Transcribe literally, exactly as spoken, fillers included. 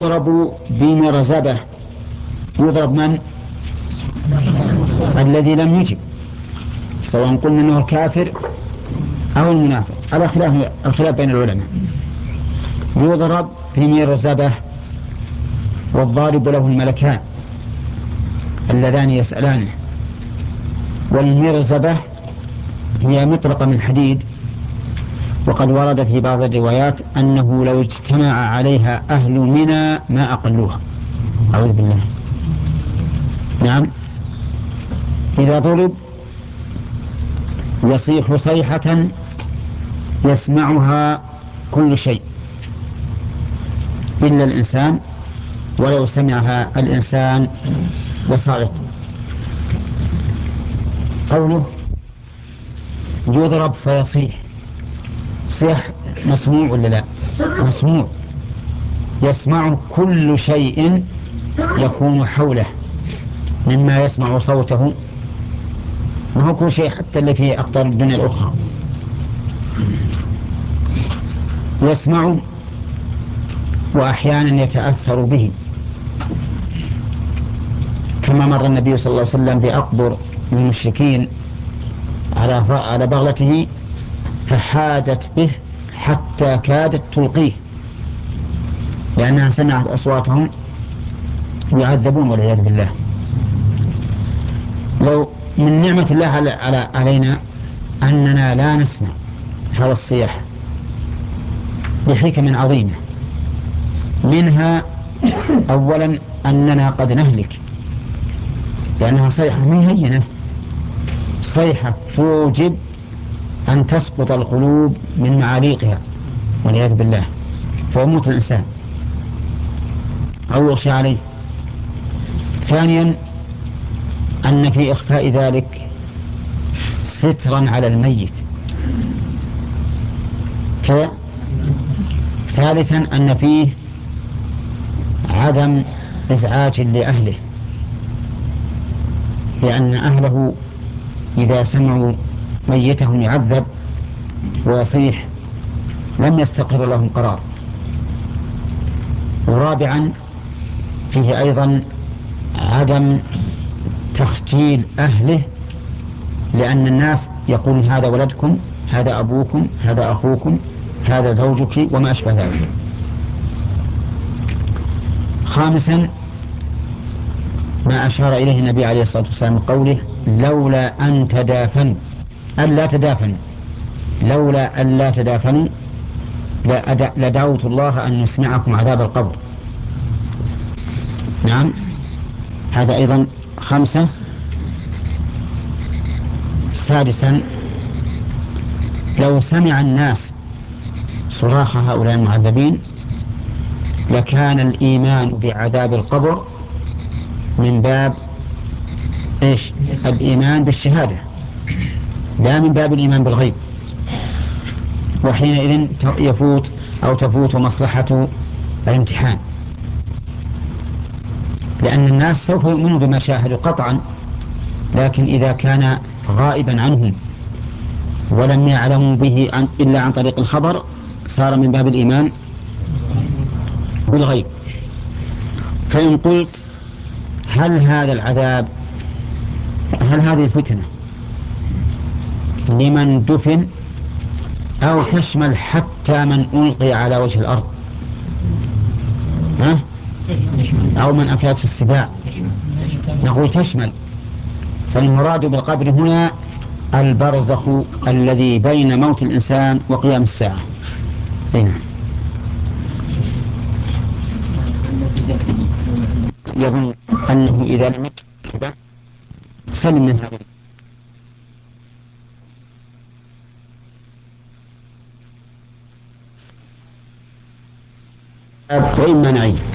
يضرب بمرزبة. يضرب من؟ الذي لم يجب، سواء قلنا انه الكافر او المنافق، على خلاف الخلاف بين العلماء. يضرب بمرزبة، والضارب له الملكان اللذان يسألانه. والمرزبة هي مطرقة من حديد، وقد ورد في بعض الروايات أنه لو اجتمع عليها أهل منى ما أقلوها. أعوذ بالله. نعم، إذا ضرب يصيح صيحة يسمعها كل شيء إلا الإنسان، ولو سمعها الإنسان لصعق. قوله يضرب فيصيح، صيح مسموع ولا لا؟ مسموع، يسمع كل شيء يكون حوله مما يسمع صوته، ما هو كل شيء، حتى اللي في أقطار الدنيا الأخرى يسمع، وأحيانا يتأثر به، كما مر النبي صلى الله عليه وسلم بأقبر المشركين على على بغلته فحادت به حتى كادت تلقيه، لأنها سمعت أصواتهم يعذبون والعياذ بالله. لو من نعمة الله على على علينا أننا لا نسمع هذا الصياح لحكم عظيمة، منها أولا أننا قد نهلك، لأنها صيحة ما هينة، صيحة توجب أن تسقط القلوب من معاليقها والعياذ بالله، فيموت الإنسان أو يغشى عليه. ثانيا أن في إخفاء ذلك سترا على الميت. ثالثا أن فيه عدم إزعاج لأهله، لأن أهله إذا سمعوا ميتهم يعذب ويصيح لم يستقر لهم قرار. ورابعا فيه أيضا عدم تخجيل أهله، لأن الناس يقولون هذا ولدكم، هذا أبوكم، هذا أخوكم، هذا زوجك، وما أشبه ذلك. خامسا ما أشار إليه النبي عليه الصلاة والسلام قوله لولا أن تدافنوا، ألا تدافنوا، لولا أن لا تدافنوا لدعوت الله أن يسمعكم عذاب القبر. نعم، هذا أيضا خمسة. سادسا لو سمع الناس صراخ هؤلاء المعذبين لكان الإيمان بعذاب القبر من باب إيش؟ الإيمان بالشهادة، لا من باب الإيمان بالغيب، وحينئذ يفوت أو تفوت مصلحة الامتحان، لأن الناس سوف يؤمنوا بما شاهدوا قطعا، لكن إذا كان غائبا عنهم ولم يعلموا به عن إلا عن طريق الخبر صار من باب الإيمان بالغيب. فإن قلت هل هذا العذاب، هل هذه الفتنة لمن دفن أو تشمل حتى من ألقي على وجه الأرض، ها؟ أو من أكلت في السباع؟ نقول تشمل، فالمراد بالقبر هنا البرزخ الذي بين موت الإنسان وقيام الساعة. هنا يظن أنه إذا لم يكن سلم من هذا فإما نعيم.